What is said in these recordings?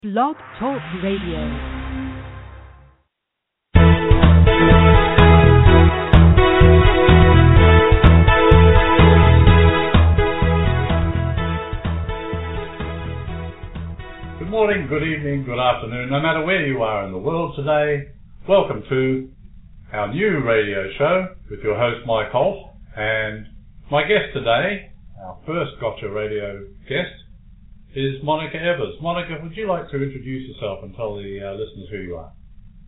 Blog Talk Radio. Good morning, good evening, good afternoon, no matter where you are in the world today. Welcome to our new radio show with your host Mike Holt, and my guest today, our first Gotcha Radio guest, is Monica Evers. Monica, would you like to introduce yourself and tell the listeners who you are?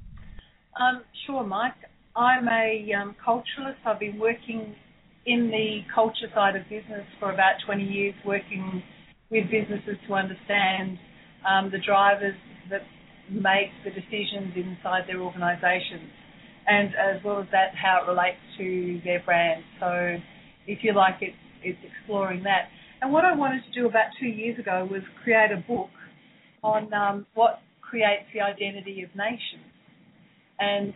Sure, Mike. I'm a culturalist. I've been working in the culture side of business for about 20 years, working with businesses to understand the drivers that make the decisions inside their organisations, and as well as that, how it relates to their brand. So if you like, it's exploring that. And what I wanted to do about 2 years ago was create a book on what creates the identity of nations. And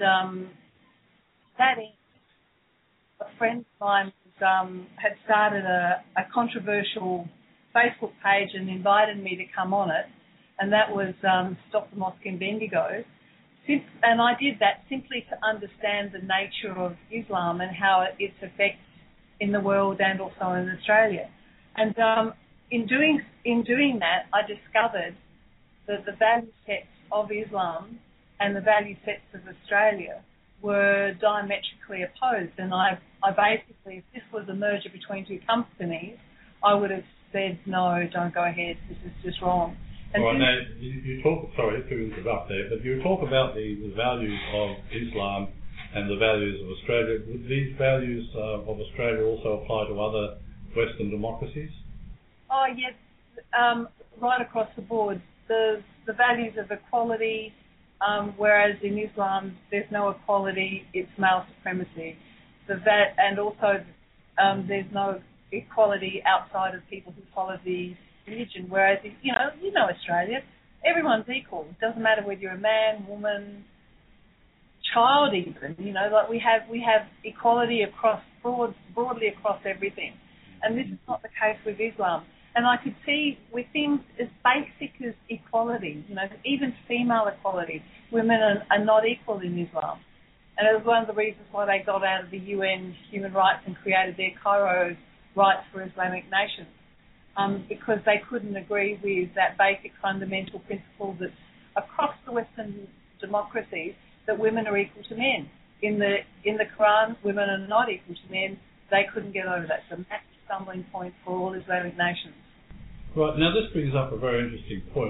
that is, a friend of mine had started a controversial Facebook page and invited me to come on it, and that was Stop the Mosque in Bendigo. And I did that simply to understand the nature of Islam and how its effects in the world and also in Australia. And in doing that, I discovered that the value sets of Islam and the value sets of Australia were diametrically opposed. And I basically, if this was a merger between two companies, I would have said, no, don't go ahead, this is just wrong. And all right, now, you talk, sorry to interrupt there, but you talk about the values of Islam and the values of Australia. Would these values of Australia also apply to other Western democracies? Oh, yes, right across the board. The values of equality, whereas in Islam there's no equality, it's male supremacy. And also there's no equality outside of people who follow the religion, whereas, you know Australia, everyone's equal. It doesn't matter whether you're a man, woman, child even, like we have equality across broadly across everything. And this is not the case with Islam. And I could see with things as basic as equality, even female equality, women are not equal in Islam. And it was one of the reasons why they got out of the UN human rights and created their Cairo Rights for Islamic Nations, because they couldn't agree with that basic fundamental principle that's across the Western democracies, that women are equal to men. In the Quran, women are not equal to men. They couldn't get over that. It's a massive stumbling point for all Islamic nations. Right, now this brings up a very interesting point.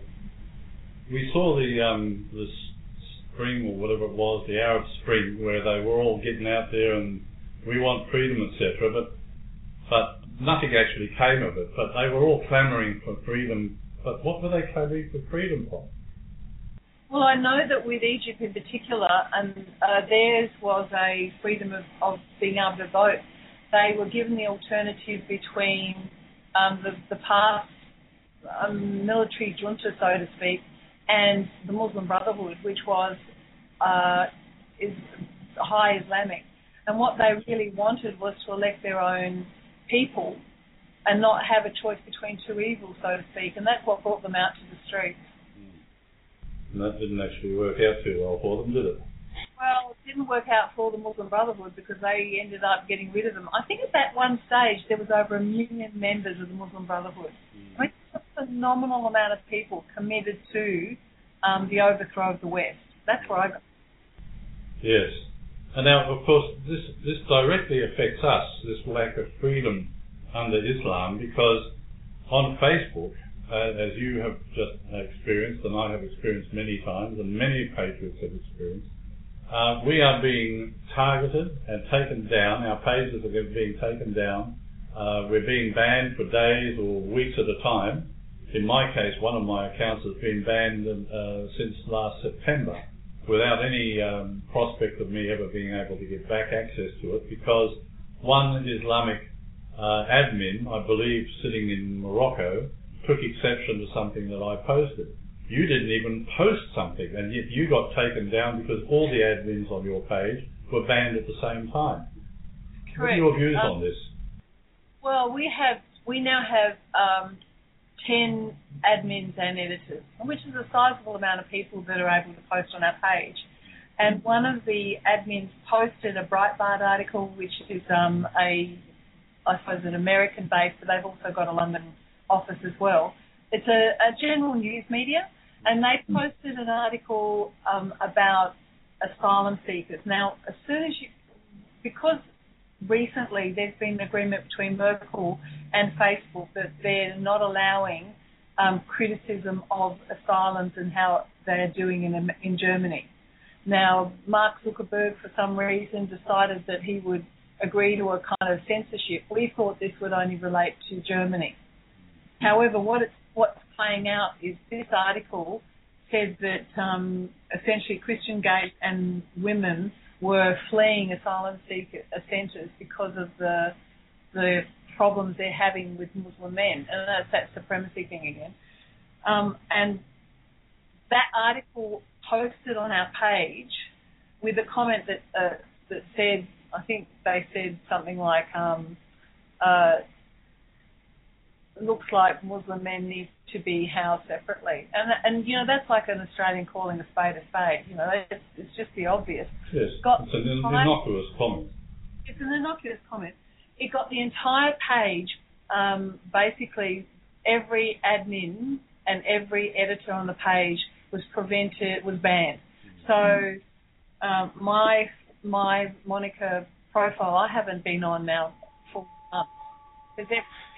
We saw the spring, or whatever it was, the Arab Spring, where they were all getting out there and we want freedom, etc., but nothing actually came of it. But they were all clamouring for freedom. But what were they clamouring for freedom for? Well, I know that with Egypt in particular, and theirs was a freedom of being able to vote. They were given the alternative between the past military junta, so to speak, and the Muslim Brotherhood, which was is high Islamic. And what they really wanted was to elect their own people and not have a choice between two evils, so to speak. And that's what brought them out to the streets. And that didn't actually work out too well for them, did it? Well, it didn't work out for the Muslim Brotherhood because they ended up getting rid of them. I think at that one stage there was over 1 million members of the Muslim Brotherhood. I mean, it's a phenomenal amount of people committed to the overthrow of the West. That's where I got. Yes. And now, of course, this directly affects us, this lack of freedom under Islam, because on Facebook, as you have just experienced, and I have experienced many times, and many patriots have experienced, we are being targeted and taken down. Our pages are being taken down. We're being banned for days or weeks at a time. In my case, one of my accounts has been banned since last September, without any prospect of me ever being able to get back access to it, because one Islamic admin, I believe sitting in Morocco, took exception to something that I posted. You didn't even post something, and yet you got taken down because all the admins on your page were banned at the same time. Correct. What are your views on this? Well, we now have 10 admins and editors, which is a sizable amount of people that are able to post on our page. And one of the admins posted a Breitbart article, which is I suppose an American base, but they've also got a London office as well. It's a general news media, and they posted an article about asylum seekers. Now, as soon as because recently there's been an agreement between Merkel and Facebook that they're not allowing criticism of asylums and how they're doing in Germany. Now, Mark Zuckerberg, for some reason, decided that he would agree to a kind of censorship. We thought this would only relate to Germany. However, what's playing out is this article said that essentially Christian gays and women were fleeing asylum seeker centres because of the problems they're having with Muslim men, and that's that supremacy thing again. And that article posted on our page with a comment that said, I think they said something like, looks like Muslim men need to be housed separately. And you know, that's like an Australian calling a spade a spade. You know, it's just the obvious. Yes, it's an innocuous comment. It's an innocuous comment. It got the entire page, basically every admin and every editor on the page was banned. So my Monica profile, I haven't been on now for months. Because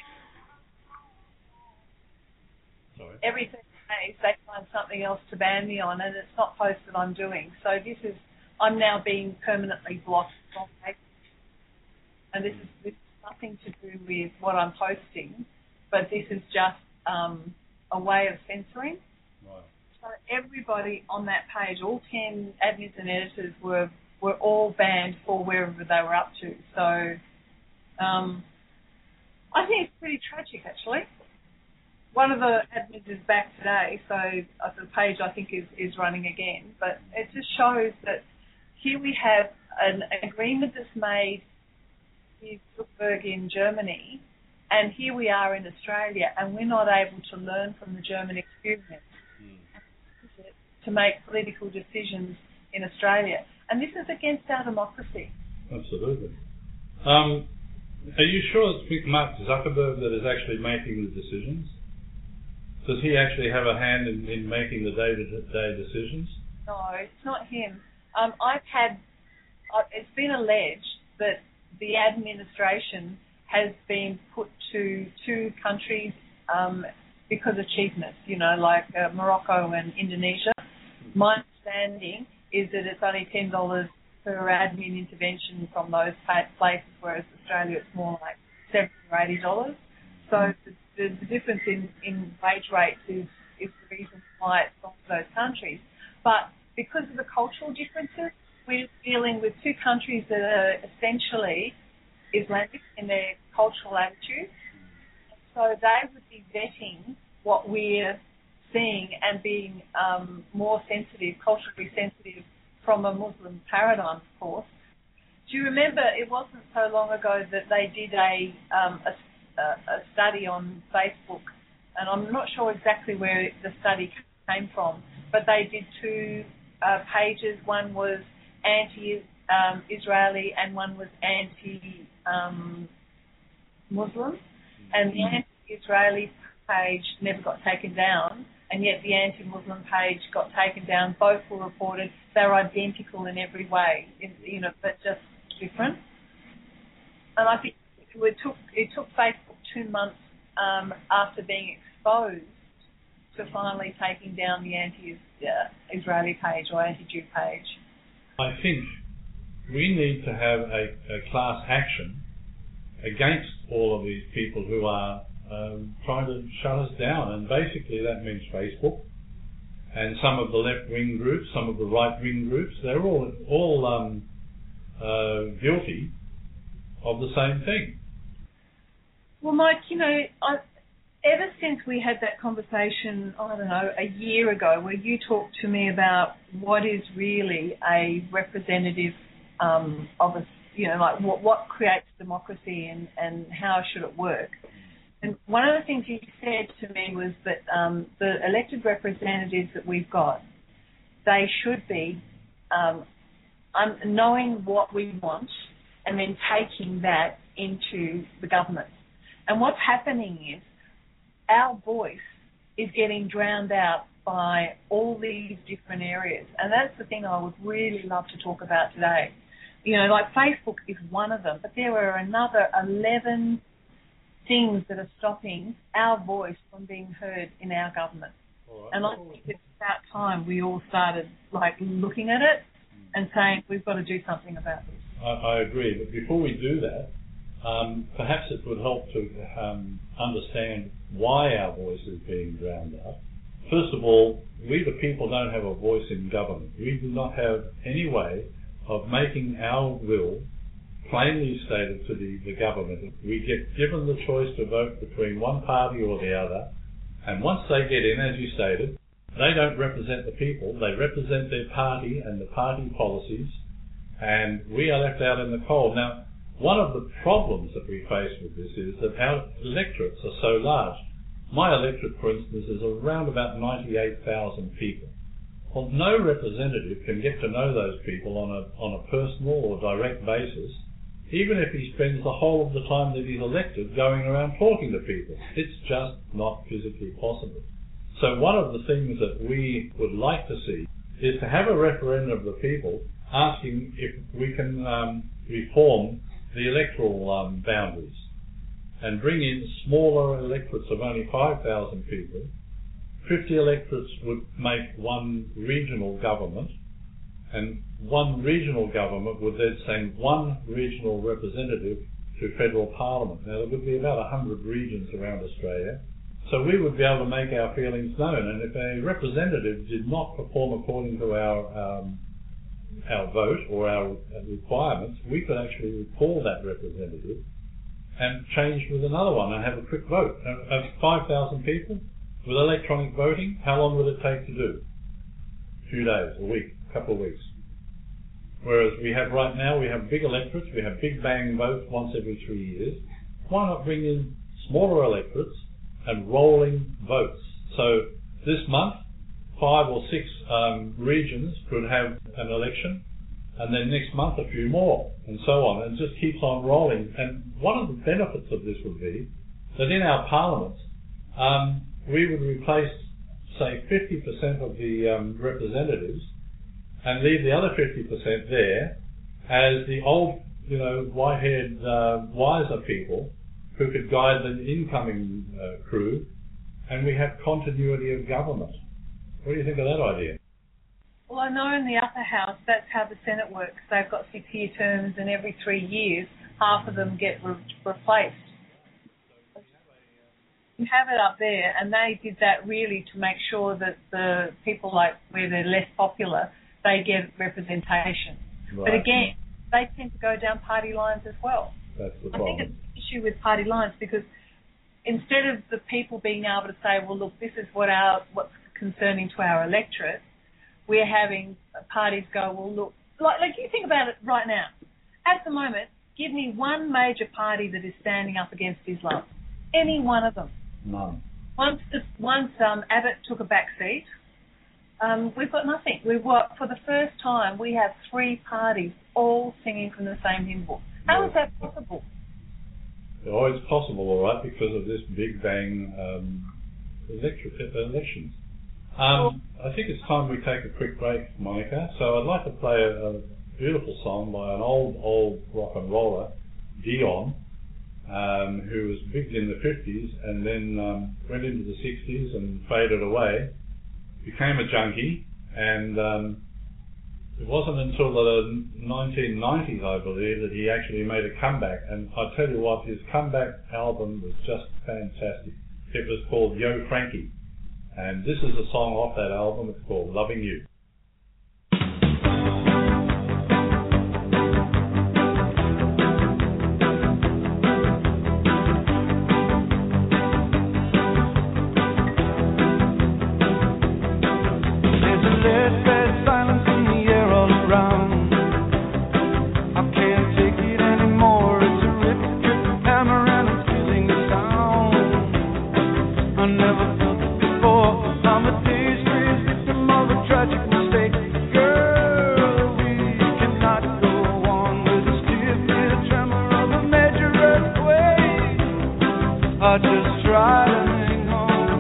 everything they find something else to ban me on, and it's not posts that I'm doing. So I'm now being permanently blocked from Facebook. And this is nothing to do with what I'm posting, but this is just a way of censoring. Right. So everybody on that page, all 10 admins and editors were all banned for wherever they were up to. So I think it's pretty tragic, actually. One of the admins is back today, so the page I think is running again. But it just shows that here we have an agreement that's made with Zuckerberg in Germany, and here we are in Australia, and we're not able to learn from the German experience to make political decisions in Australia. And this is against our democracy. Absolutely. Are you sure it's Mark Zuckerberg that is actually making the decisions? Does he actually have a hand in making the day-to-day decisions? No, it's not him. It's been alleged that the administration has been put to two countries because of cheapness, you know, like Morocco and Indonesia. My understanding is that it's only $10 per admin intervention from those places, whereas Australia it's more like $70 or $80. So the difference in wage rates is the reason why it's gone to those countries. But because of the cultural differences, we're dealing with two countries that are essentially Islamic in their cultural attitudes. So they would be vetting what we're seeing and being more sensitive, culturally sensitive from a Muslim paradigm, of course. Do you remember it wasn't so long ago that they did a study on Facebook, and I'm not sure exactly where the study came from, but they did two pages. One was anti-Israeli and one was anti-Muslim, and the anti-Israeli page never got taken down, and yet the anti-Muslim page got taken down. Both were reported. They're identical in every way, but just different. And I think it took Facebook 2 months after being exposed to finally taking down the anti-Israeli page or anti-Jew page. I think we need to have a class action against all of these people who are trying to shut us down, and basically that means Facebook and some of the left-wing groups, some of the right-wing groups. They're all guilty of the same thing. Well, Mike, ever since we had that conversation, I don't know, a year ago, where you talked to me about what is really a representative of a, like what creates democracy and how should it work, And one of the things you said to me was that the elected representatives that we've got, they should be knowing what we want and then taking that into the government. And what's happening is our voice is getting drowned out by all these different areas. And that's the thing I would really love to talk about today. You know, like Facebook is one of them, but there are another 11 things that are stopping our voice from being heard in our government. Right. And I think it's about time we all started like looking at it and saying we've got to do something about this. I agree, but before we do that, perhaps it would help to understand why our voice is being drowned out. First of all, we the people don't have a voice in government. We do not have any way of making our will plainly stated to the government. We get given the choice to vote between one party or the other, and once they get in, as you stated, they don't represent the people. They represent their party and the party policies, and we are left out in the cold. Now, one of the problems that we face with this is that our electorates are so large. My electorate, for instance, is around about 98,000 people. Well, no representative can get to know those people on a personal or direct basis, even if he spends the whole of the time that he's elected going around talking to people. It's just not physically possible. So one of the things that we would like to see is to have a referendum of the people asking if we can reform the electoral boundaries and bring in smaller electorates of only 5,000 people. 50 electorates would make one regional government, and one regional government would then send one regional representative to federal parliament. Now, there would be about 100 regions around Australia, so we would be able to make our feelings known, and if a representative did not perform according to our vote or our requirements, we could actually recall that representative and change with another one and have a quick vote. 5,000 people with electronic voting, how long would it take to do? A few days, a week, a couple of weeks. Whereas we have right now, we have big electorates, we have big bang votes once every 3 years. Why not bring in smaller electorates and rolling votes? So this month, 5 or 6 regions could have an election, and then next month a few more, and so on, and it just keeps on rolling. And one of the benefits of this would be that in our parliaments, we would replace, say, 50% of the representatives and leave the other 50% there as the old, white-haired, wiser people who could guide the incoming crew, and we have continuity of government. What do you think of that idea? Well, I know in the upper house that's how the Senate works. They've got 6-year terms, and every 3 years, half of them get replaced. You have it up there, and they did that really to make sure that the people like where they're less popular, they get representation. Right. But again, they tend to go down party lines as well. That's the problem. I think it's an issue with party lines because instead of the people being able to say, well, look, this is what's concerning to our electorate, we're having parties go, well, look, like you think about it right now. At the moment, give me one major party that is standing up against Islam. Any one of them. None. Once Abbott took a back seat, we've got nothing. For the first time, we have 3 parties all singing from the same hymn book. How is that possible? Oh, it's possible, all right, because of this big bang elections. I think it's time we take a quick break, Monica. So I'd like to play a beautiful song by an old rock and roller, Dion, who was big in the 50s and then went into the 60s and faded away, became a junkie, and it wasn't until the 1990s, I believe, that he actually made a comeback. And I tell you what, his comeback album was just fantastic. It was called Yo Frankie, and this is a song off that album. It's called Loving You. Hammer and I'm feeling the sound. tragic mistake. Girl, we cannot go on with a stiff ear tremor of a major earthquake. I just try to hang on.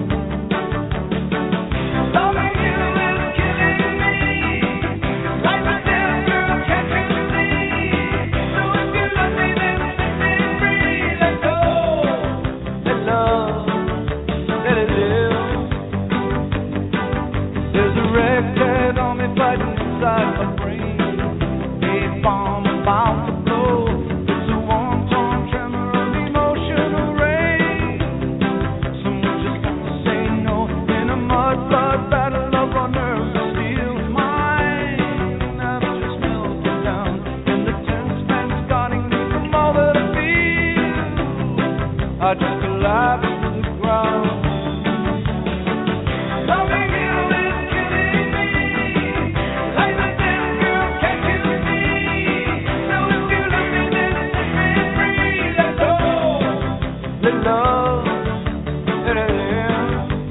Loving you is killing me, like the dead girl, can't you see? So if you love me, then set me free. Let go, let love, let it live. There's a ragtag on me fighting inside my brain. A bomb about to blow. It's a warm-torn tremor of emotional rain. Someone just got to say no in a mud-blood battle of our nerves of steel. Mine have just melted down, and the tense man's guarding me from all that I feel. I just collapse to the ground. Loving you is killing me, like the dead girl, can't you see? So if you love me, then set me free. Let go, let love, let it in.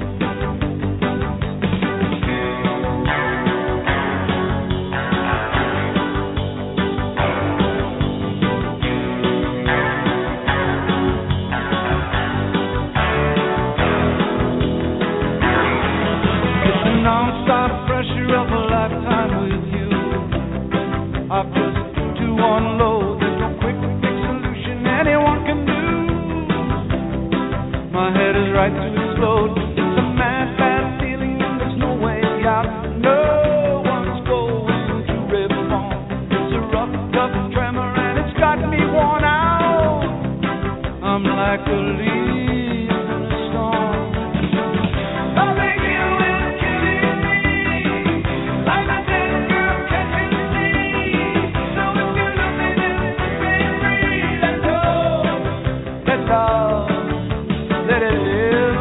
It's the non-stop pressure of a lifetime with you. I've just to unload. There's no quick fix solution anyone can do. My head is right to explode. It's a mad, bad feeling and there's no way out. No one's going to reform. It's a rough, tough tremor and it's got me worn out. I'm like a leaf in a storm. Loving you is killing me, like the dead girl, can't you see? So if you love me, then set me free. Let go, let love, let it live.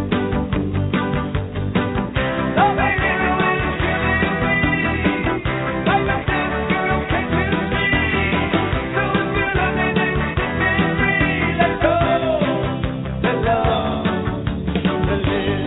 Loving you is killing me, like the dead girl, can't you see? So if you love me, then set me free. Let go, let love, let live.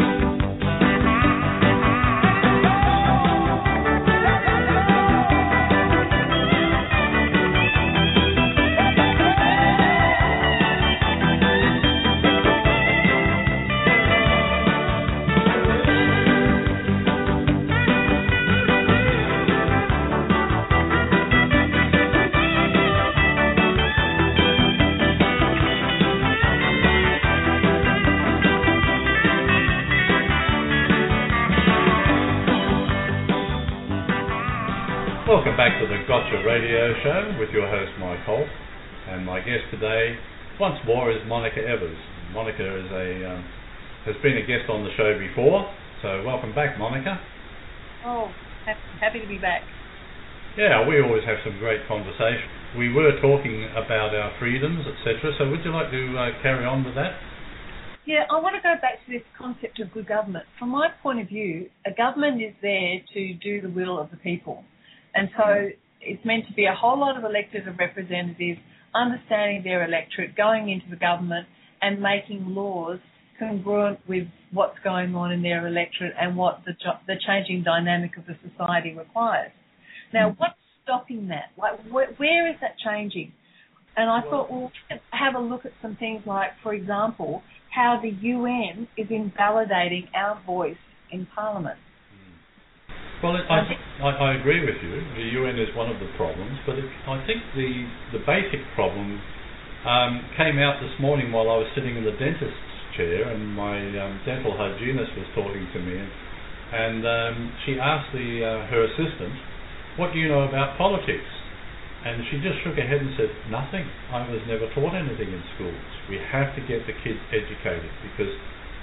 Welcome back to the Gotcha Radio Show with your host Mike Holt, and my guest today, once more, is Monica Evers. Monica is has been a guest on the show before, so welcome back, Monica. Oh, happy to be back. Yeah, we always have some great conversation. We were talking about our freedoms, etc. So would you like to carry on with that? Yeah, I want to go back to this concept of good government. From my point of view, a government is there to do the will of the people. And so it's meant to be a whole lot of elected representatives understanding their electorate, going into the government and making laws congruent with what's going on in their electorate and what the changing dynamic of the society requires. Now, what's stopping that? Like, where is that changing? And I thought, well, have a look at some things like, for example, how the UN is invalidating our voice in Parliament. Well, I agree with you. The UN is one of the problems, but I think the basic problem came out this morning while I was sitting in the dentist's chair, and my dental hygienist was talking to me, and she asked her assistant, "What do you know about politics?" And she just shook her head and said, "Nothing. I was never taught anything in schools. We have to get the kids educated, because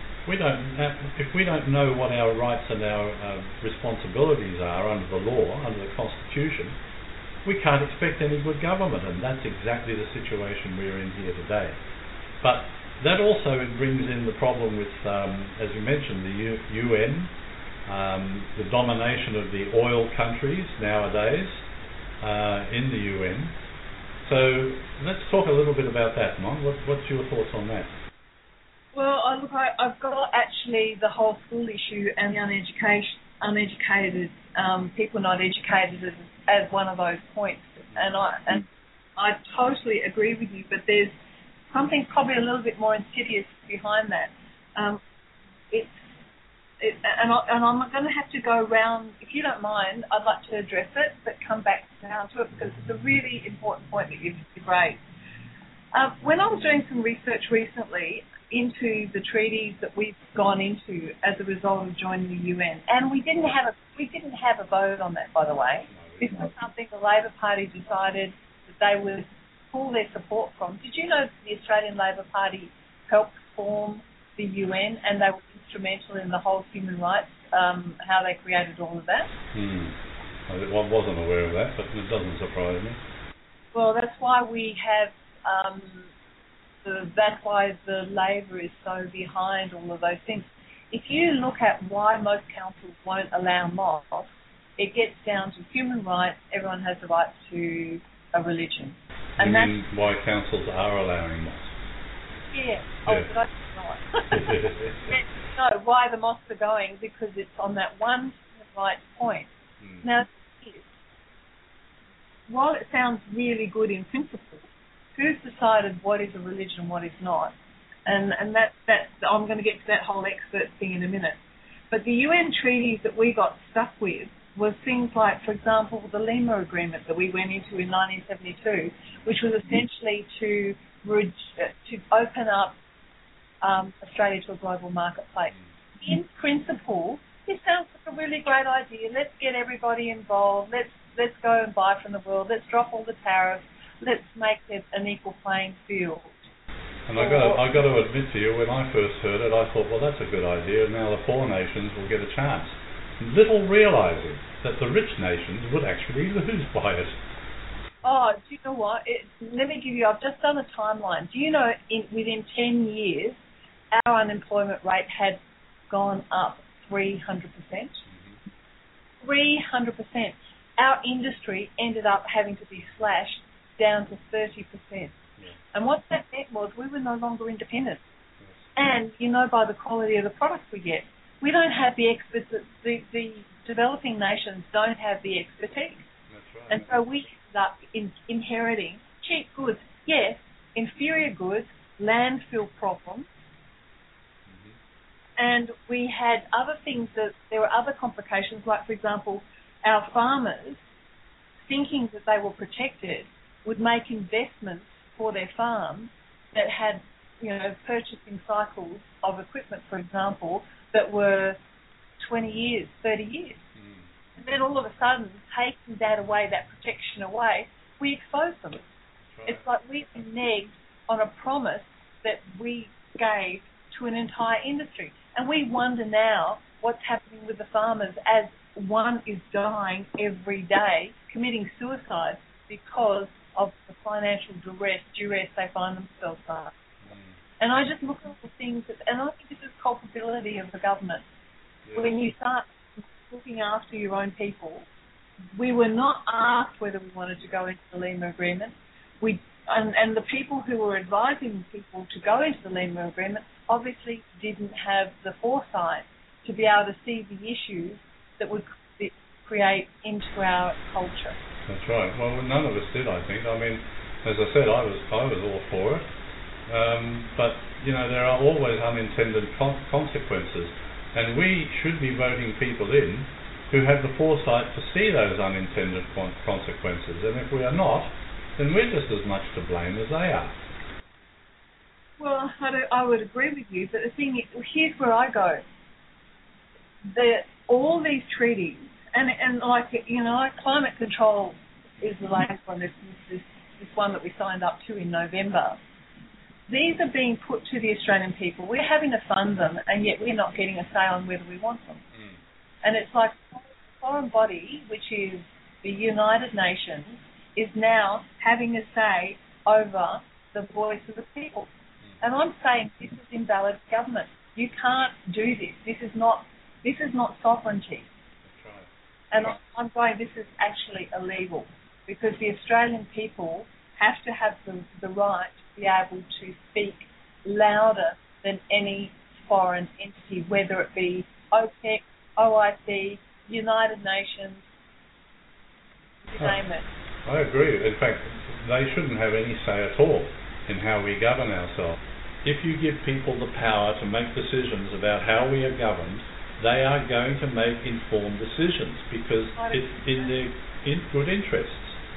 if we don't know what our rights and our responsibilities are under the law, under the Constitution, we can't expect any good government." And that's exactly the situation we're in here today. But that also brings in the problem with, as you mentioned, the UN, the domination of the oil countries nowadays in the UN. So let's talk a little bit about that, Mon. What's your thoughts on that? Well, I've got actually the whole school issue and the uneducated, people not educated as one of those points. And I totally agree with you, but there's something probably a little bit more insidious behind that. I'm going to have to go around, if you don't mind, I'd like to address it, but come back down to it because it's a really important point that you've raised. When I was doing some research recently into the treaties that we've gone into as a result of joining the UN, and we didn't have a vote on that, by the way. This was something the Labor Party decided that they would pull their support from. Did you know that the Australian Labor Party helped form the UN and they were instrumental in the whole human rights, how they created all of that? I wasn't aware of that, but it doesn't surprise me. Well, that's why we have, that's why the Labor is so behind all of those things. If you look at why most councils won't allow mosques, it gets down to human rights. Everyone has the right to a religion. And you mean why councils are allowing mosques? Yeah. Oh, but I don't know. No, why the mosques are going, because it's on that one human rights point. Now, while it sounds really good in principle, who's decided what is a religion and what is not? And that's I'm going to get to that whole expert thing in a minute. But the UN treaties that we got stuck with was things like, for example, the Lima Agreement that we went into in 1972, which was essentially to open up Australia to a global marketplace. In principle, this sounds like a really great idea. Let's get everybody involved. Let's go and buy from the world. Let's drop all the tariffs. Let's make it an equal playing field. And I got to admit to you, when I first heard it, I thought, well, that's a good idea. Now the poor nations will get a chance. Little realising that the rich nations would actually lose by it. Oh, do you know what? Let me give you, I've just done a timeline. Do you know within 10 years, our unemployment rate had gone up 300%? 300%. Our industry ended up having to be slashed down to 30%. Yeah. And what that meant was we were no longer independent. Yes. And, you know, by the quality of the products we get, we don't have the expertise, the developing nations don't have the expertise. That's right. And so we ended up inheriting cheap goods. Yes, inferior goods, landfill problems. And we had other things there were other complications, like, for example, our farmers, thinking that they were protected, would make investments for their farm that had, you know, purchasing cycles of equipment, for example, that were 20 years, 30 years. And then all of a sudden, taking that away, that protection away, we expose them. Right. It's like we've been negged on a promise that we gave to an entire industry. And we wonder now what's happening with the farmers as one is dying every day, committing suicide because of the financial duress they find themselves in. And I just look at the things, and I think this is culpability of the government. Yeah. When you start looking after your own people, we were not asked whether we wanted to go into the Lima Agreement. And the people who were advising people to go into the Lima Agreement obviously didn't have the foresight to be able to see the issues that would create into our culture. That's right. Well, none of us did, I think. I mean, as I said, I was all for it. But, you know, there are always unintended consequences. And we should be voting people in who have the foresight to see those unintended consequences. And if we are not, then we're just as much to blame as they are. Well, I would agree with you, but the thing is, here's where I go. All these treaties, and like, you know, climate control is the latest one, this one that we signed up to in November. These are being put to the Australian people. We're having to fund them, and yet we're not getting a say on whether we want them. And it's like a foreign body, which is the United Nations, is now having a say over the voice of the people. And I'm saying this is invalid government. You can't do this. This is not sovereignty. That's right. And I'm going, this is actually illegal, because the Australian people have to have the right to be able to speak louder than any foreign entity, whether it be OPEC, OIC, United Nations, you name it. I agree. In fact, they shouldn't have any say at all in how we govern ourselves. If you give people the power to make decisions about how we are governed, they are going to make informed decisions because it's in their good interests.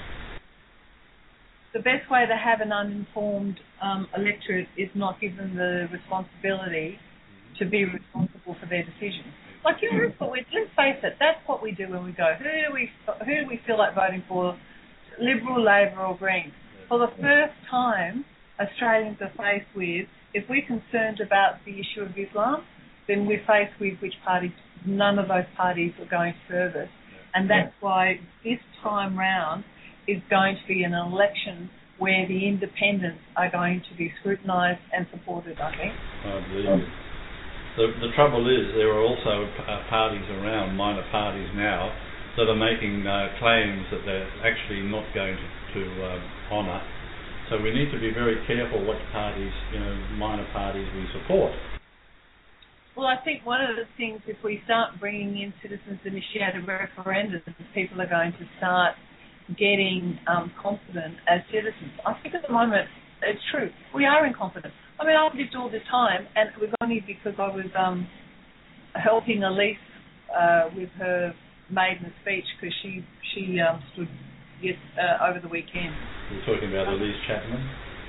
The best way to have an uninformed electorate is not give them the responsibility to be responsible for their decisions. Like, let's face it, that's what we do when we go, who do we feel like voting for, Liberal, Labor or Green? For the first time, Australians are faced with, if we're concerned about the issue of Islam, then we're faced with which parties, none of those parties are going to serve us. And that's why this time round is going to be an election where the independents are going to be scrutinised and supported, I think. I believe it. The trouble is there are also parties around, minor parties now, that are making claims that they're actually not going to honour. So we need to be very careful what parties, minor parties we support. Well, I think one of the things, if we start bringing in citizens-initiated referendums, people are going to start getting confident as citizens. I think at the moment, it's true, we are incompetent. I mean, I've lived all this time, and it was only because I was helping Elise with her maiden speech, because she stood over the weekend. You're talking about Elise Chapman?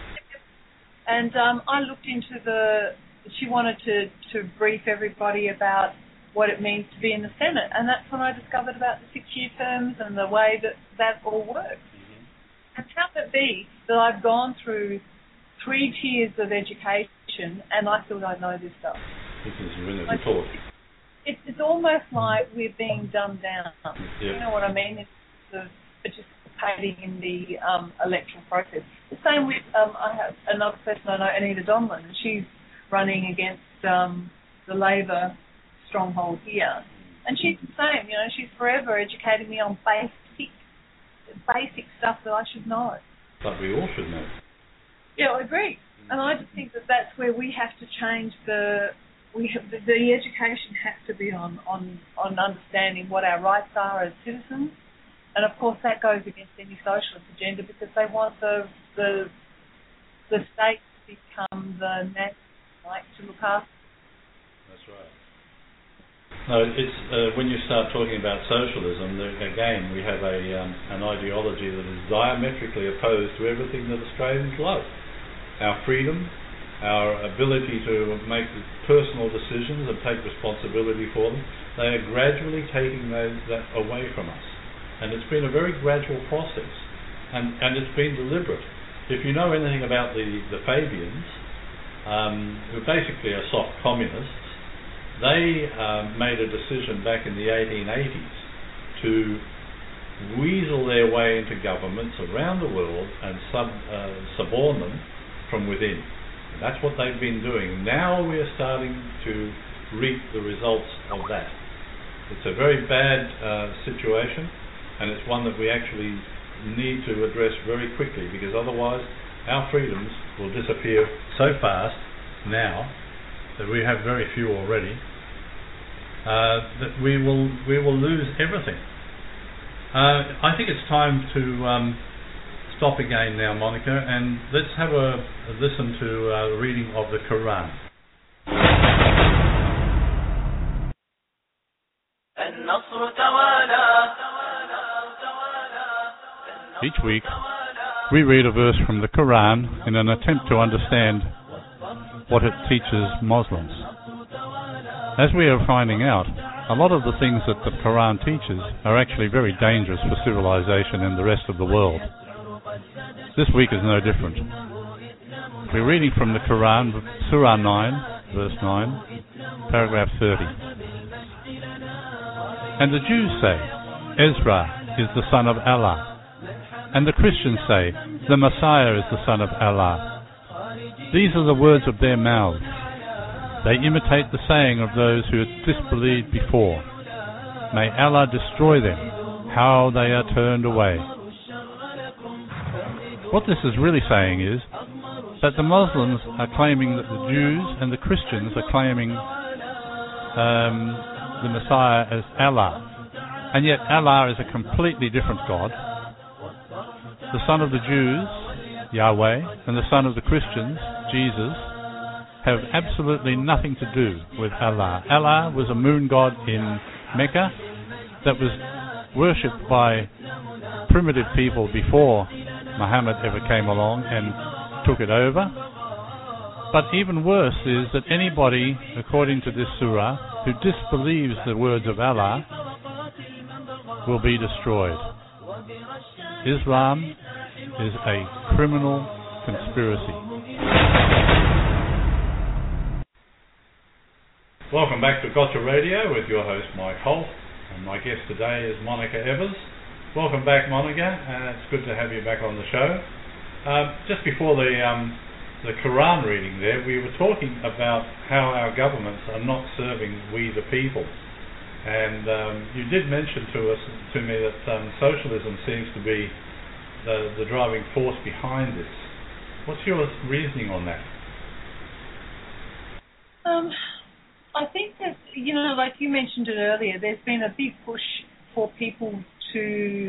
And I looked into she wanted to brief everybody about what it means to be in the Senate, and that's when I discovered about the 6-year terms and the way that all works. Mm-hmm. And how can it be that I've gone through 3 tiers of education and I still don't know this stuff? Because you're in a talk. It's almost like we're being dumbed down. Yep. You know what I mean? It's participating in the electoral process. The same with, I have another person I know, Anita Donlan, and she's running against the Labor stronghold here. And she's the same, she's forever educating me on basic stuff that I should know. But we all should know. Yeah, I agree. And I just think that that's where we have to change the education has to be on understanding what our rights are as citizens. And of course that goes against any socialist agenda because they want the state to become the national right to look after. That's right. No, it's when you start talking about socialism, again we have an ideology that is diametrically opposed to everything that Australians love. Our freedom, our ability to make personal decisions and take responsibility for them, they are gradually taking that away from us. And it's been a very gradual process, and it's been deliberate. If you know anything about the Fabians, who basically are soft communists, they made a decision back in the 1880s to weasel their way into governments around the world and suborn them from within. And that's what they've been doing. Now we are starting to reap the results of that. It's a very bad situation, and it's one that we actually need to address very quickly, because otherwise our freedoms will disappear so fast now that we have very few already, that we will lose everything. I think it's time to stop again now, Monica, and let's have a listen to a reading of the Quran. Each week we read a verse from the Quran in an attempt to understand what it teaches Muslims. As we are finding out, a lot of the things that the Quran teaches are actually very dangerous for civilization and the rest of the world. This week is no different. We're reading from the Quran, Surah 9, verse 9, paragraph 30. And the Jews say, Ezra is the son of Allah. And the Christians say, the Messiah is the son of Allah. These are the words of their mouths. They imitate the saying of those who had disbelieved before. May Allah destroy them, how they are turned away. What this is really saying is that the Muslims are claiming that the Jews and the Christians are claiming the Messiah as Allah. And yet Allah is a completely different God. The son of the Jews, Yahweh, and the son of the Christians, Jesus, have absolutely nothing to do with Allah. Allah was a moon god in Mecca that was worshipped by primitive people before Muhammad ever came along and took it over. But even worse is that anybody, according to this surah, who disbelieves the words of Allah will be destroyed. Islam is a criminal conspiracy. Welcome back to Gotcha Radio with your host Mike Holt, and my guest today is Monica Evers. Welcome back, Monica, and it's good to have you back on the show. Just before the Quran reading there, we were talking about how our governments are not serving we the people. And you did mention to me that socialism seems to be the driving force behind this. What's your reasoning on that? I think that, like you mentioned it earlier, there's been a big push for people to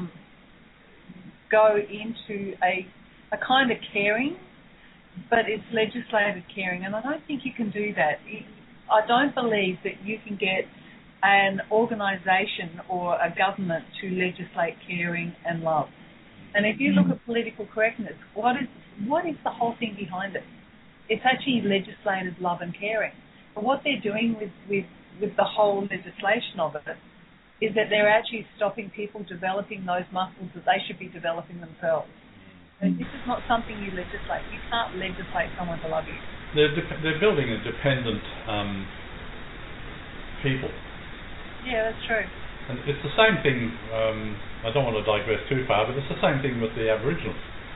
go into a kind of caring, but it's legislated caring, and I don't think you can do that. I don't believe that you can get an organisation or a government to legislate caring and love. And if you look at political correctness, what is the whole thing behind it? It's actually legislated love and caring. But what they're doing with the whole legislation of it is that they're actually stopping people developing those muscles that they should be developing themselves. And this is not something you legislate. You can't legislate someone to love you. They're building a dependent people. Yeah, that's true. And it's the same thing, I don't want to digress too far, but it's the same thing with the Aboriginals.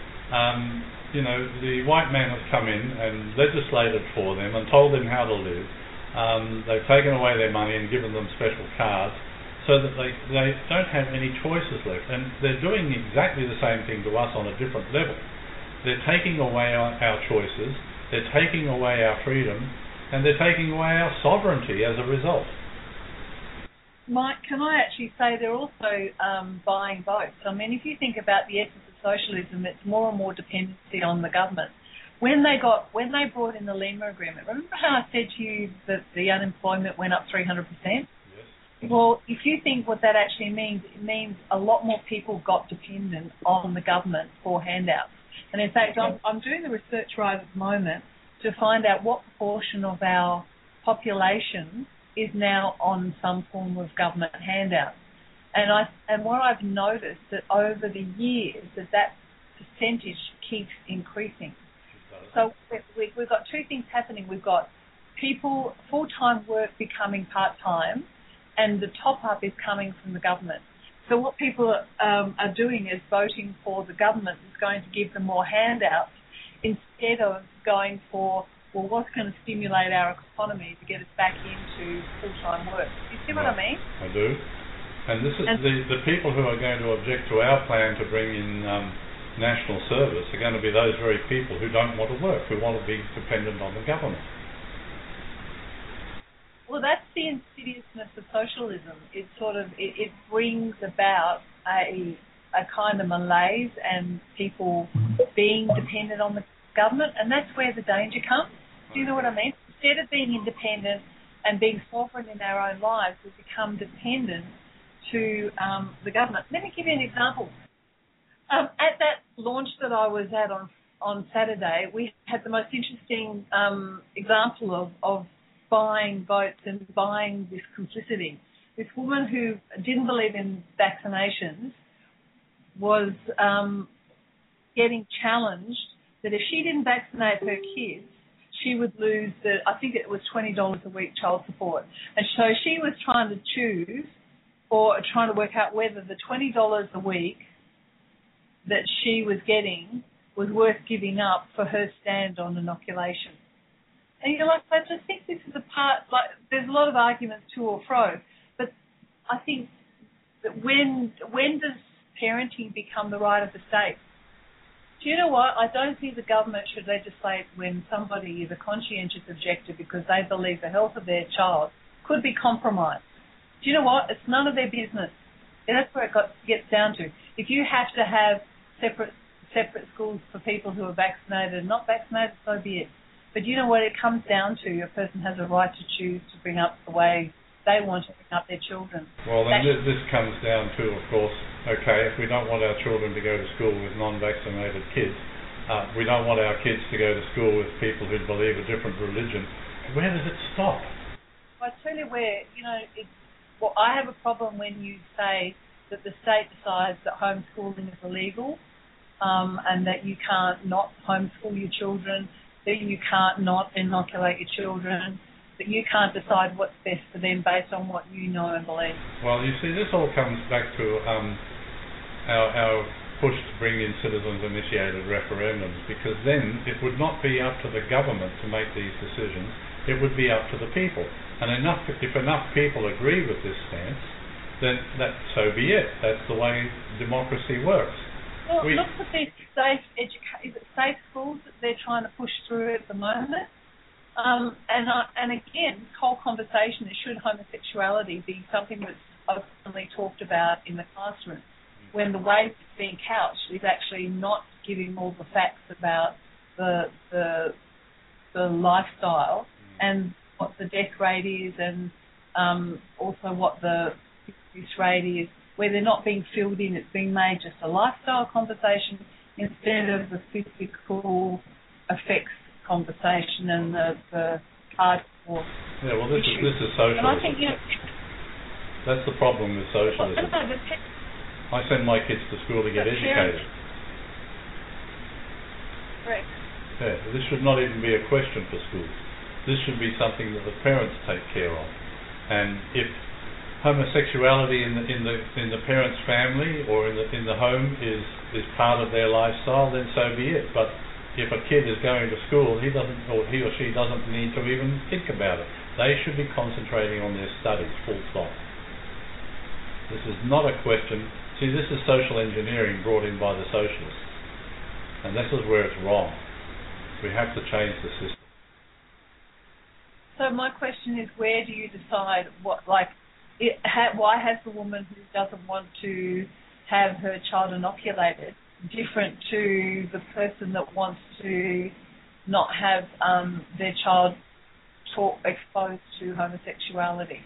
The white man has come in and legislated for them and told them how to live. They've taken away their money and given them special cards so that they don't have any choices left. And they're doing exactly the same thing to us on a different level. They're taking away our choices, they're taking away our freedom, and they're taking away our sovereignty as a result. Mike, can I actually say they're also buying votes? I mean, if you think about the essence of socialism, it's more and more dependency on the government. When they brought in the Lima Agreement, remember how I said to you that the unemployment went up 300%? Yes. Well, if you think what that actually means, it means a lot more people got dependent on the government for handouts. And in fact, I'm doing the research right at the moment to find out what proportion of our population is now on some form of government handout. And what I've noticed that over the years that percentage keeps increasing. So we've got two things happening. We've got people, full-time work becoming part-time, and the top-up is coming from the government. So what people are doing is voting for the government that's going to give them more handouts instead of going for, well, what's going to stimulate our economy to get us back into full-time work. You see what I mean? I do. And this is the people who are going to object to our plan to bring in national service are going to be those very people who don't want to work, who want to be dependent on the government. Well, that's the insidiousness of socialism. It brings about a kind of malaise and people being dependent on the government, and that's where the danger comes. Do you know what I mean? Instead of being independent and being sovereign in our own lives, we become dependent to the government. Let me give you an example. At that launch that I was at on Saturday, we had the most interesting example of buying votes and buying this complicity. This woman who didn't believe in vaccinations was getting challenged that if she didn't vaccinate her kids, she would lose I think it was $20 a week child support. And so she was trying to choose or trying to work out whether the $20 a week that she was getting was worth giving up for her stand on inoculation. And I just think this is a part, there's a lot of arguments to or fro, but I think that when does parenting become the right of the state? Do you know what? I don't think the government should legislate when somebody is a conscientious objector because they believe the health of their child could be compromised. Do you know what? It's none of their business. And that's where it gets down to. If you have to have separate schools for people who are vaccinated and not vaccinated, so be it. But you know what it comes down to? A person has a right to choose to bring up the way they want to bring up their children. Well, then this comes down to, of course, okay, if we don't want our children to go to school with non-vaccinated kids, we don't want our kids to go to school with people who believe a different religion, where does it stop? I tell you where, well, I have a problem when you say that the state decides that homeschooling is illegal, and that you can't not homeschool your children, that you can't not inoculate your children, that you can't decide what's best for them based on what you know and believe. Well, you see, this all comes back to our push to bring in citizens-initiated referendums, because then it would not be up to the government to make these decisions, it would be up to the people. And if enough people agree with this stance, then so be it. That's the way democracy works. Well, look at these safe schools that they're trying to push through at the moment. And again, this whole conversation is, should homosexuality be something that's openly talked about in the classroom, when the way it's being couched is actually not giving all the facts about the lifestyle and what the death rate is, and also what the abuse rate is, where they're not being filled in. It's being made just a lifestyle conversation instead of the physical effects conversation and the hardcore. Yeah, well, this is socialism. And I think, that's the problem with socialism. I send my kids to school to get educated. Correct. Yeah, this should not even be a question for schools. This should be something that the parents take care of. And if homosexuality in the parent's family or in the home is part of their lifestyle, then so be it. But if a kid is going to school, he or she doesn't need to even think about it. They should be concentrating on their studies, full stop. This is not a question. See, this is social engineering brought in by the socialists. And this is where it's wrong. We have to change the system. So my question is, where do you decide why has the woman who doesn't want to have her child inoculated different to the person that wants to not have their child exposed to homosexuality?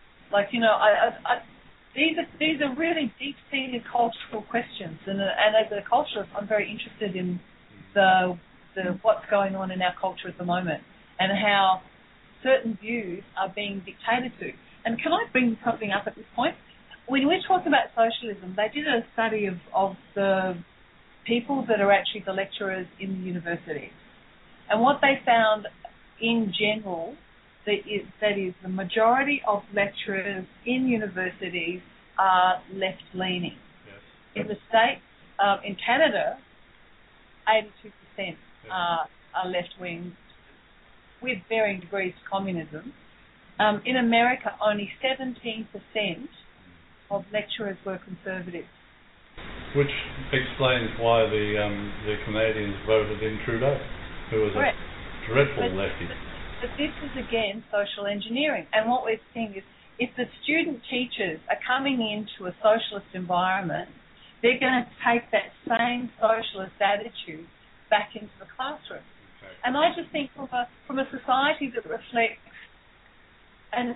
These are really deep-seated cultural questions, and as a culturalist, I'm very interested in the what's going on in our culture at the moment and how certain views are being dictated to. And can I bring something up at this point? When we're talking about socialism, they did a study of the people that are actually the lecturers in the universities. And what they found in general, that is the majority of lecturers in universities are left-leaning. Yes. In the States, in Canada, 82% are left-wing, with varying degrees of communism. In America, only 17% of lecturers were conservatives. Which explains why the Canadians voted in Trudeau, who was Correct. a dreadful lefty. But this is, again, social engineering. And what we're seeing is, if the student teachers are coming into a socialist environment, they're going to take that same socialist attitude back into the classroom. Okay. And I just think from a society that reflects an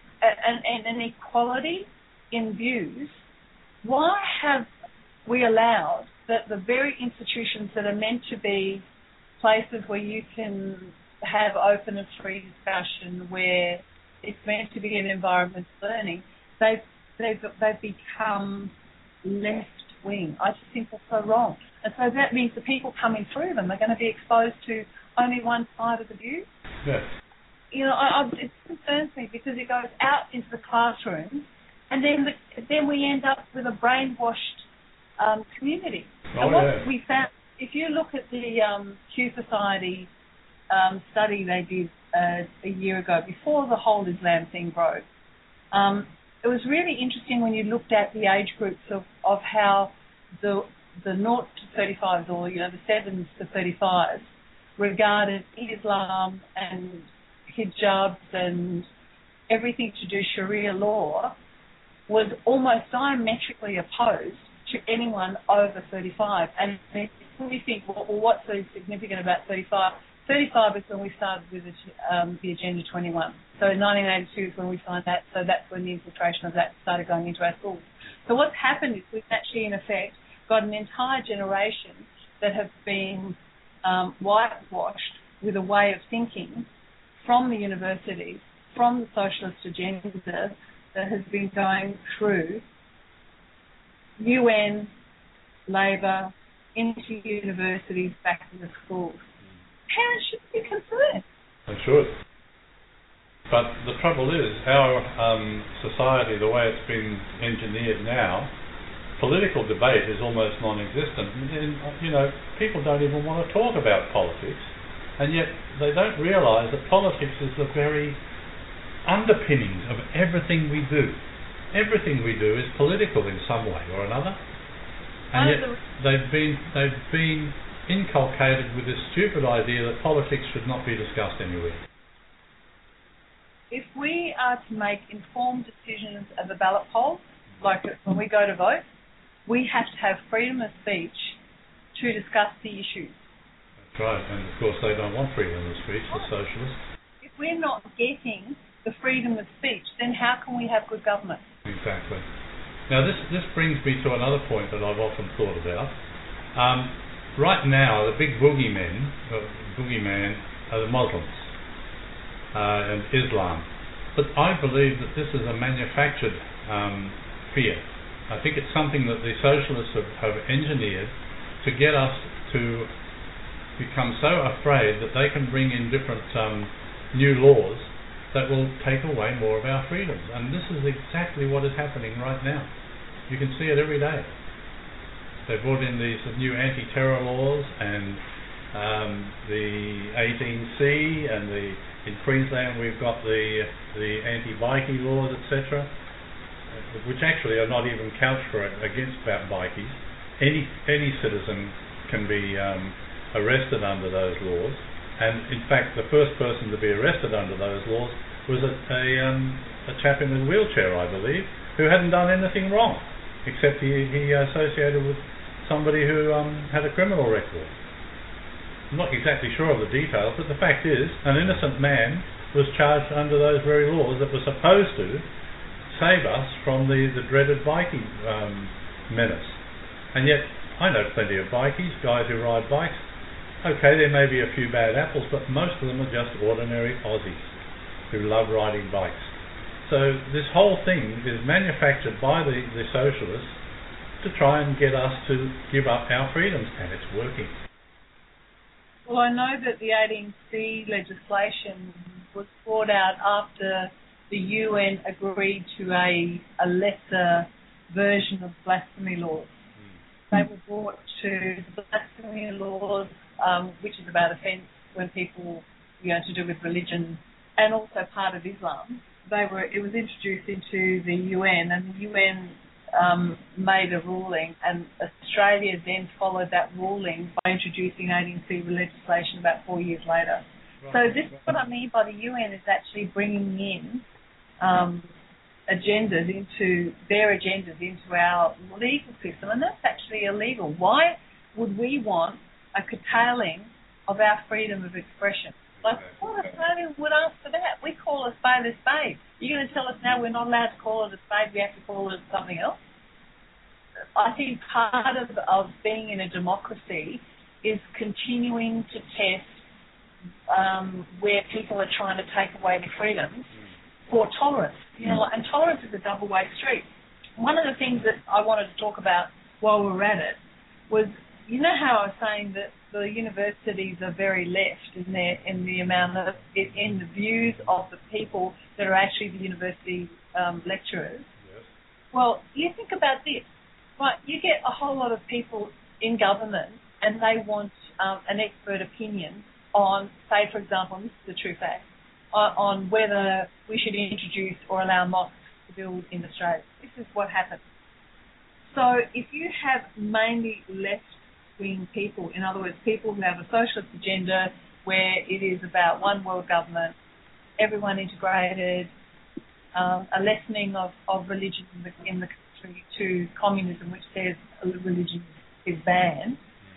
equality in views, why have we allowed that the very institutions that are meant to be places where you can have open and free discussion, where it's meant to be an environment of learning, they've become left-wing. I just think that's so wrong. And so that means the people coming through them are going to be exposed to only one side of the view. Yes. It concerns me because it goes out into the classroom, and then we end up with a brainwashed community. And what we found, if you look at the Q Society study they did a year ago, before the whole Islam thing broke, it was really interesting when you looked at the age groups of how the 0 to 35s, or the 7s to 35s, regarded Islam and hijabs and everything to do Sharia law was almost diametrically opposed to anyone over 35. And we think, well, what's so significant about 35? 35 is when we started with the Agenda 21. So 1982 is when we signed that, so that's when the infiltration of that started going into our schools. So what's happened is we've actually, in effect, got an entire generation that have been whitewashed with a way of thinking from the universities, from the socialist agenda that has been going through UN, Labor, into universities, back to the schools. Parents should be concerned. They should. But the trouble is, our society, the way it's been engineered now, political debate is almost non-existent. And, you know, people don't even want to talk about politics, and yet they don't realise that politics is the very underpinnings of everything we do. Everything we do is political in some way or another, and yet they've been inculcated with this stupid idea that politics should not be discussed anywhere. If we are to make informed decisions at the ballot poll, like when we go to vote, we have to have freedom of speech to discuss the issues. That's right, and of course they don't want freedom of speech, the socialists. If we're not getting the freedom of speech, then how can we have good government? Exactly. Now this brings me to another point that I've often thought about. Right now, the big boogeyman are the Muslims and Islam. But I believe that this is a manufactured fear. I think it's something that the socialists have engineered to get us to become so afraid that they can bring in different new laws that will take away more of our freedoms. And this is exactly what is happening right now. You can see it every day. They brought in these new anti-terror laws and the 18C, and in Queensland we've got the anti-bikie laws, etc., which actually are not even couched for it against bikies. Any citizen can be arrested under those laws, and in fact the first person to be arrested under those laws was a chap in a wheelchair, I believe, who hadn't done anything wrong, except he associated with somebody who had a criminal record. I'm not exactly sure of the details, but the fact is, an innocent man was charged under those very laws that were supposed to save us from the dreaded bikie menace. And yet, I know plenty of bikies, guys who ride bikes. Okay, there may be a few bad apples, but most of them are just ordinary Aussies who love riding bikes. So this whole thing is manufactured by the socialists to try and get us to give up our freedoms, and it's working. Well, I know that the 18C legislation was brought out after the UN agreed to a lesser version of blasphemy laws. They were brought to the blasphemy laws, which is about offence when people, to do with religion, and also part of Islam. It was introduced into the UN, and the UN made a ruling, and Australia then followed that ruling by introducing 18C legislation about 4 years later. Right. So this is what I mean by the UN is actually bringing in agendas into our legal system, and that's actually illegal. Why would we want a curtailing of our freedom of expression? Like, what Australia would ask for that? We call a spade a spade. You're going to tell us now we're not allowed to call it a spade, we have to call it something else? I think part of being in a democracy is continuing to test where people are trying to take away the freedoms for tolerance. And tolerance is a double-way street. One of the things that I wanted to talk about while we were at it was, how I was saying that the universities are very left in the views of the people that are actually the university lecturers. Yes. Well, you think about this. Right, you get a whole lot of people in government, and they want an expert opinion on, say, for example, and this is a true fact, on whether we should introduce or allow mosques to build in Australia. This is what happens. So if you have mainly left-wing people, in other words, people who have a socialist agenda where it is about one world government, everyone integrated, a lessening of religion in the country to communism, which says religion is banned.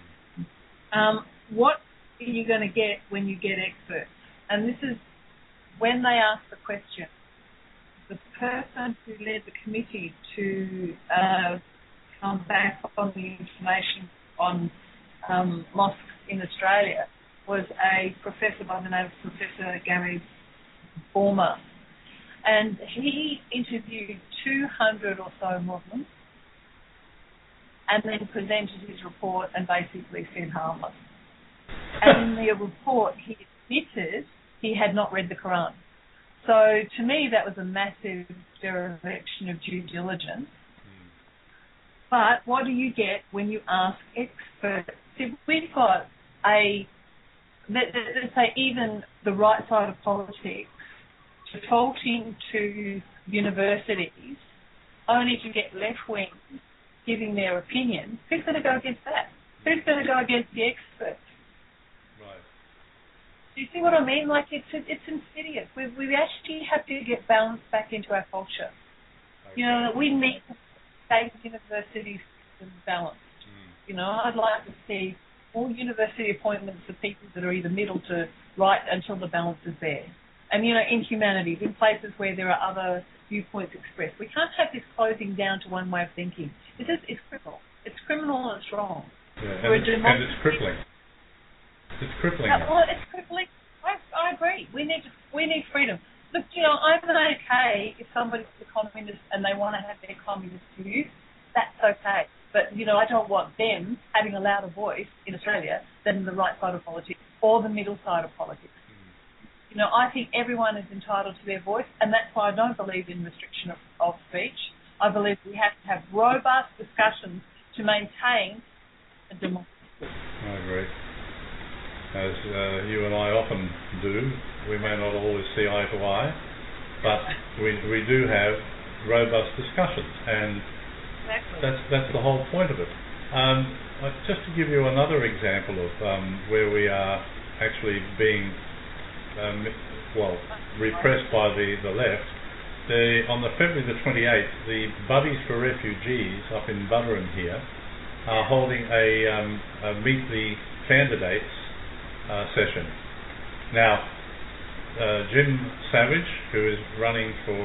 What are you going to get when you get experts? And this is when they ask the question. The person who led the committee to come back on the information on mosques in Australia was a professor by the name of Professor Gary Bormer. And he interviewed 200 or so Muslims and then presented his report and basically said harmless. And in the report, he admitted he had not read the Quran. So to me, that was a massive dereliction of due diligence. But what do you get when you ask experts? See, we've got let's say even the right side of politics defaulting to universities only to get left-wing giving their opinion. Who's going to go against that? Who's going to go against the experts? Right. Do you see what I mean? Like, it's insidious. We actually have to get balance back into our culture. Okay. You know, we need to state university systems balanced. You know, I'd like to see all university appointments of people that are either middle to right until the balance is there. And, you know, in humanities, in places where there are other viewpoints expressed. We can't have this closing down to one way of thinking. It's criminal. It's criminal and it's wrong. Yeah, and it's crippling. It's crippling. Well, it's crippling. I agree. We need freedom. Look, you know, I'm okay if somebody's a communist and they want to have their communist views. That's okay. But, you know, I don't want them having a louder voice in Australia than the right side of politics or the middle side of politics. You know, I think everyone is entitled to their voice, and that's why I don't believe in restriction of speech. I believe we have to have robust discussions to maintain a democracy. I agree. As you and I often do, we may not always see eye to eye, but we do have robust discussions, and exactly. that's the whole point of it. Just to give you another example of where we are actually being repressed by the left. On the February the 28th, the Buddies for Refugees up in Buderim here are holding a Meet the Candidates session. Now, Jim Savage, who is running for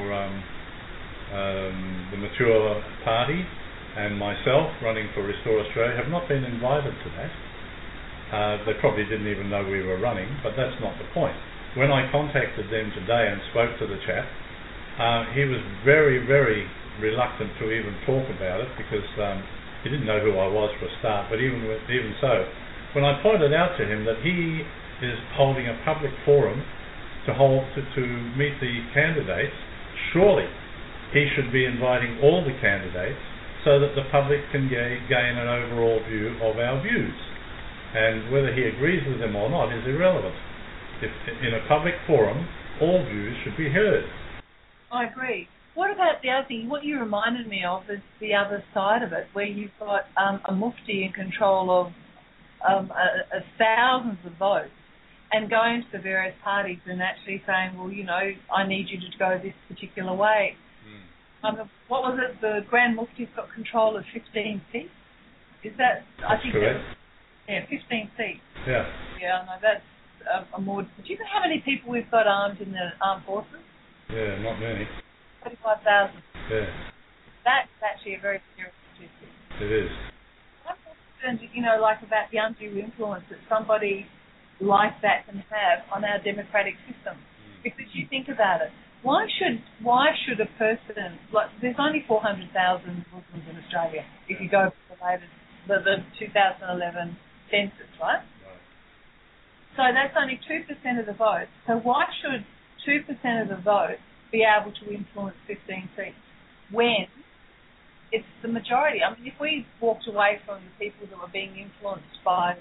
the Mature Party, and myself running for Restore Australia have not been invited to that. They probably didn't even know we were running, but that's not the point. When I contacted them today and spoke to the chap, he was very, very reluctant to even talk about it because he didn't know who I was for a start. But even so, when I pointed out to him that he is holding a public forum to meet the candidates, surely he should be inviting all the candidates so that the public can gain an overall view of our views. And whether he agrees with them or not is irrelevant. If in a public forum, all views should be heard. I agree. What about the other thing? What you reminded me of is the other side of it, where you've got a mufti in control of thousands of votes and going to the various parties and actually saying, well, you know, I need you to go this particular way. What was it? The Grand Mufti's got control of 15 seats? Is that? I think correct. 15 seats. Yeah. Yeah, no, that's a more. Do you know how many people we've got armed in the armed forces? Yeah, not many. 35,000. Yeah. That's actually a very serious statistic. It is. I'm concerned, you know, like about the undue influence that somebody like that can have on our democratic system. Because you think about it, why should a person, like, there's only 400,000 Muslims in Australia if you go for the 2011 census, right? So that's only 2% of the vote. So why should 2% of the vote be able to influence 15 seats when it's the majority? I mean, if we walked away from the people that were being influenced by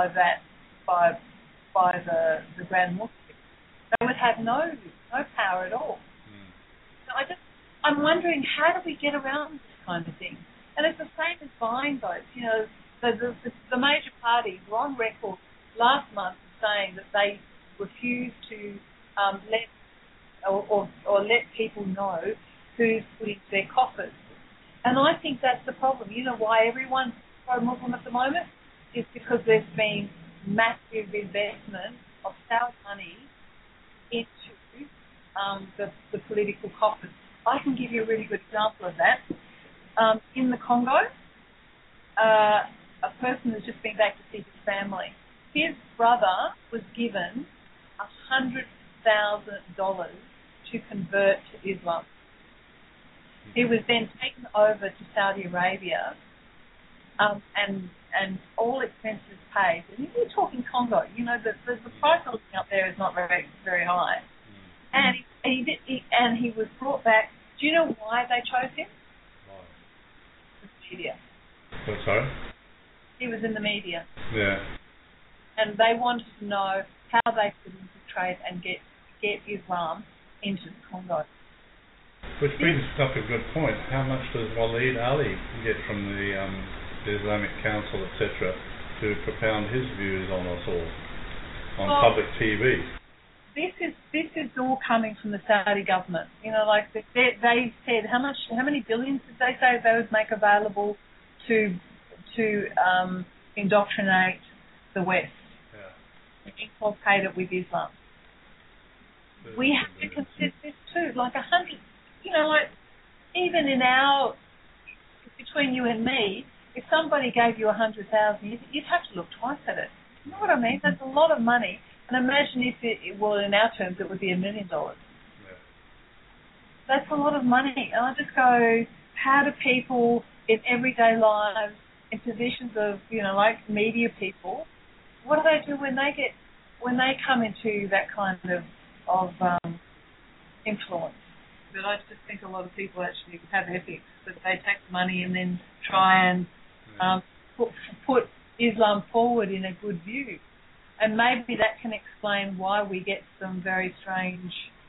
the Grand Mufti, they would have no power at all. So I'm wondering, how do we get around this kind of thing? And it's the same as buying votes. You know, the major parties were on record last month saying that they refuse to let or let people know who's put into their coffers. And I think that's the problem. You know why everyone's pro-Muslim at the moment? Is because there's been massive investment of state money into the political coffers. I can give you a really good example of that. In the Congo, a person has just been back to see his family. His brother was given $100,000 to convert to Islam. He was then taken over to Saudi Arabia, and all expenses paid. And you're talking Congo. You know, the price of living up there is not very, very high. And he was brought back. Do you know why they chose him? Why? The media. Oh, sorry? He was in the media. Yeah. And they wanted to know how they could infiltrate and get Islam into the Congo. Which brings up a good point. How much does Waleed Ali get from the Islamic Council, etc., to propound his views on us all on public TV? This is all coming from the Saudi government. You know, like they said, how many billions did they say they would make available to indoctrinate the West, and inculcate it with Islam. We have to consider this too. Like 100, you know, like even in between you and me, if somebody gave you 100,000, you'd have to look twice at it. You know what I mean? That's a lot of money. And imagine if in our terms, it would be $1 million. Yeah. That's a lot of money. And I just go, how do people in everyday lives, in positions of, you know, like media people, what do they do when they come into that kind of influence? But I just think a lot of people actually have ethics, that they take money and then try and put Islam forward in a good view. And maybe that can explain why we get some very strange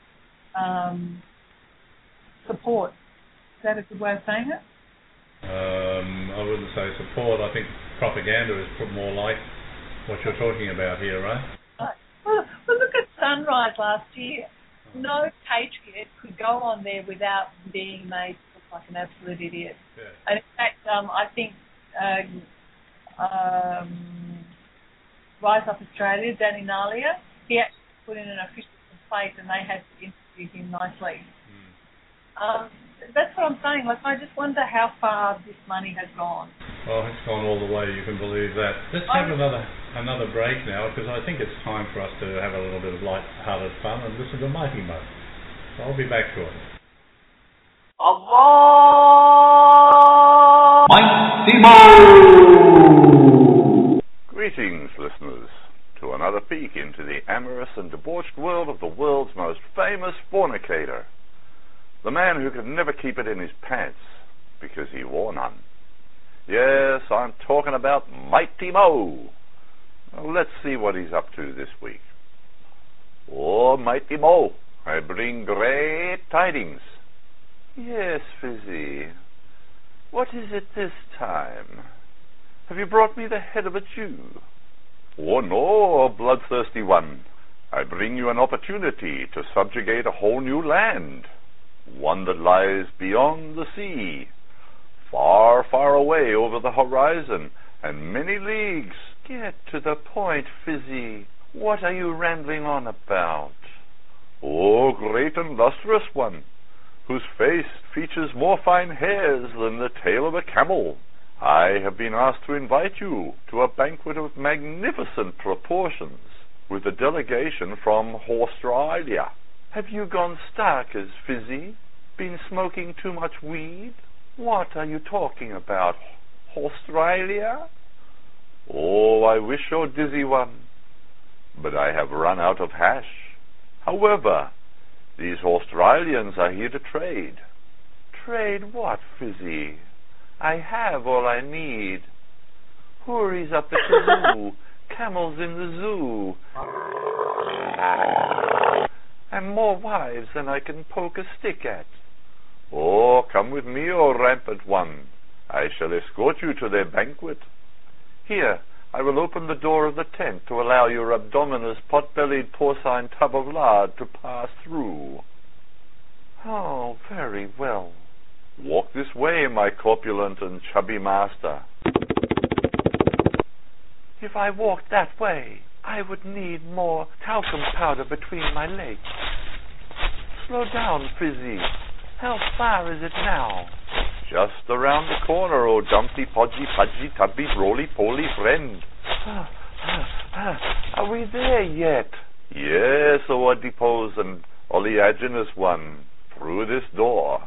support. Is that a good way of saying it? I wouldn't say support. I think propaganda is more like what you're talking about here, right? Well, look at Sunrise last year. No patriot could go on there without being made to look like an absolute idiot. Yeah. And in fact, I think Rise Up Australia, Danny Nalia, he actually put in an official complaint and they had to interview him nicely. That's what I'm saying. Like, I just wonder how far this money has gone. Well, it's gone all the way, you can believe that. Let's have another break now, because I think it's time for us to have a little bit of light-hearted fun and listen to Mighty Mo. So I'll be back shortly. Allah! Mighty Mo! Greetings, listeners, to another peek into the amorous and debauched world of the world's most famous fornicator. The man who could never keep it in his pants because he wore none. Yes, I'm talking about Mighty Mo. Well, let's see what he's up to this week. Oh, Mighty Mo, I bring great tidings. Yes, Fizzy. What is it this time? Have you brought me the head of a Jew? Oh, no, bloodthirsty one. I bring you an opportunity to subjugate a whole new land. One that lies beyond the sea, far, far away over the horizon, and many leagues. Get to the point, Fizzy. What are you rambling on about? Oh, great and lustrous one, whose face features more fine hairs than the tail of a camel. I have been asked to invite you to a banquet of magnificent proportions, with a delegation from Australia. Have you gone stark as Fizzy? Been smoking too much weed? What are you talking about? Australia? Oh, I wish, oh dizzy one, but I have run out of hash. However, these Australians are here to trade. Trade what, Fizzy? I have all I need. Houris up the kazoo, camels in the zoo, and more wives than I can poke a stick at. Oh, come with me, O rampant one. I shall escort you to their banquet. Here, I will open the door of the tent to allow your abdominous pot-bellied porcine tub of lard to pass through. Oh, very well. Walk this way, my corpulent and chubby master. If I walked that way, I would need more talcum powder between my legs. Slow down, Fizzy. How far is it now? Just around the corner, oh dumpty, podgy, pudgy, tubby, roly-poly friend. Are we there yet? Yes, oh adipose and oleaginous one. Through this door.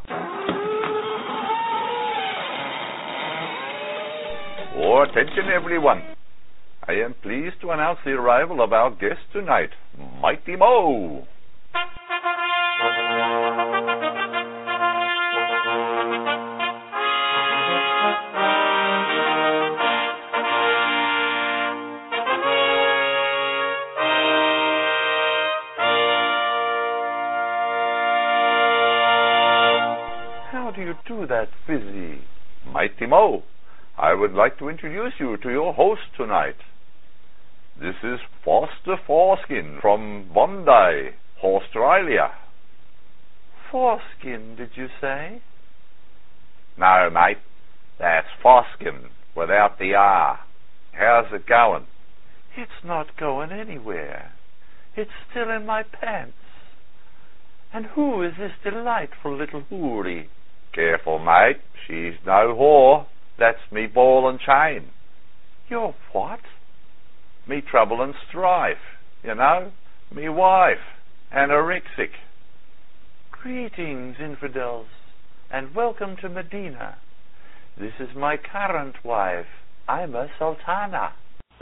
Oh, attention everyone. I am pleased to announce the arrival of our guest tonight, Mighty Mo. How do you do that, Fizzy? Mighty Mo, I would like to introduce you to your host tonight. This is Foster Foreskin from Bondi, Australia. Foreskin, did you say? No, mate, that's Foskin without the R. How's it going? It's not going anywhere. It's still in my pants. And who is this delightful little houri? Careful, mate, she's no whore. That's me ball and chain. Your what? Me trouble and strife, you know, me wife, anorexic. Greetings, infidels, and welcome to Medina. This is my current wife. I'm a sultana.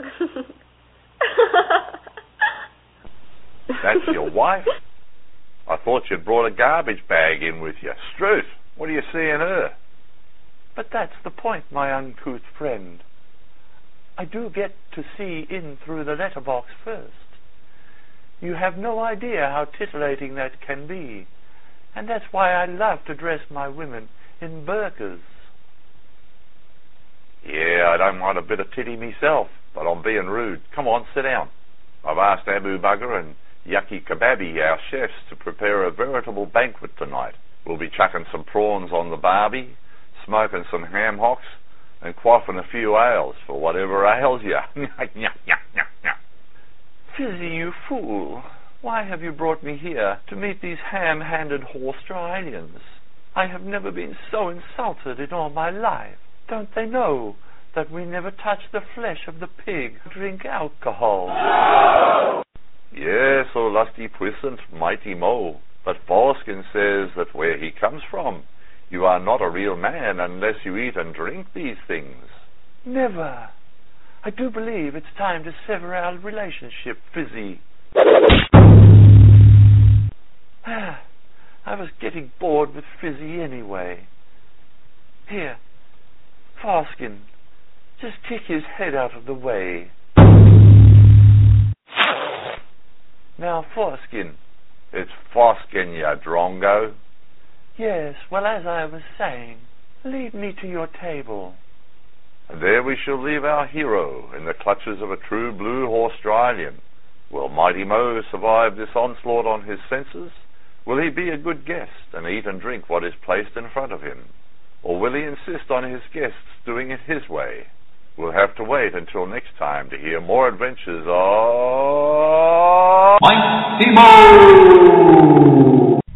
That's your wife? I thought you'd brought a garbage bag in with you. Struth, what do you see in her? But that's the point, my uncouth friend. I do get to see in through the letterbox first. You have no idea how titillating that can be, and that's why I love to dress my women in burqas. Yeah, I don't want a bit of titty myself, but I'm being rude. Come on, sit down. I've asked Abu Bugger and Yucky Kababi, our chefs, to prepare a veritable banquet tonight. We'll be chucking some prawns on the barbie, smoking some ham hocks, and quaffing a few ales for whatever ails you. Fizzy, you fool. Why have you brought me here to meet these ham-handed Australians? I have never been so insulted in all my life. Don't they know that we never touch the flesh of the pig or drink alcohol? Yes, oh lusty puissant Mighty Mo. But Foreskin says that where he comes from, you are not a real man unless you eat and drink these things. Never. I do believe it's time to sever our relationship, Fizzy. I was getting bored with Fizzy anyway. Here, Foreskin, just kick his head out of the way. Now, Foreskin. It's Foskin, you drongo. Yes, well, as I was saying, lead me to your table. And there we shall leave our hero in the clutches of a true blue Australian. Will Mighty Mo survive this onslaught on his senses? Will he be a good guest and eat and drink what is placed in front of him? Or will he insist on his guests doing it his way? We'll have to wait until next time to hear more adventures of Mighty Mo!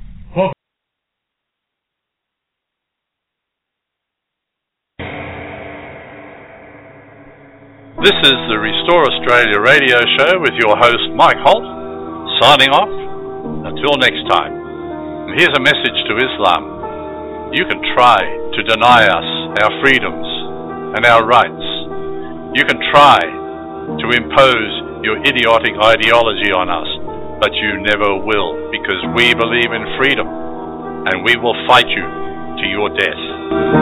This is the Restore Australia radio show with your host Mike Holt, signing off. Until next time. And here's a message to Islam. You can try to deny us our freedoms and our rights. You can try to impose your idiotic ideology on us, but you never will, because we believe in freedom, and we will fight you to your death.